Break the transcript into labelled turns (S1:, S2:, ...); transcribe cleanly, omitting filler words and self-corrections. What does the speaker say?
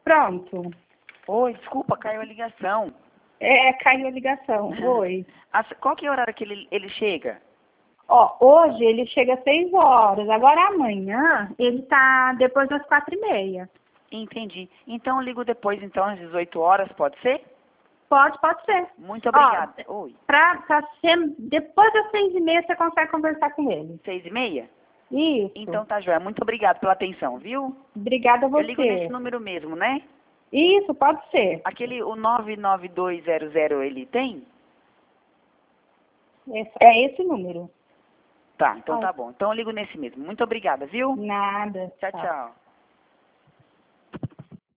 S1: Pronto.
S2: Oi, desculpa, caiu a ligação.
S1: Caiu a ligação. Oi.
S2: Qual que é o horário que ele chega?
S1: Ó, hoje ele chega às 6 horas. Agora amanhã ele tá depois das 4h30.
S2: Entendi. Então eu ligo depois, então, às 18 horas, pode ser?
S1: Pode ser.
S2: Muito obrigada. Oi.
S1: Pra ser, depois das 6h30 você consegue conversar com ele.
S2: 6h30?
S1: Isso.
S2: Então tá, joia. Muito obrigada pela atenção, viu?
S1: Obrigada a você.
S2: Eu ligo nesse número mesmo, né?
S1: Isso, pode ser.
S2: O 99200 ele tem?
S1: É esse número.
S2: Tá, então tá bom. Então eu ligo nesse mesmo. Muito obrigada, viu?
S1: Nada.
S2: Tchau, tchau.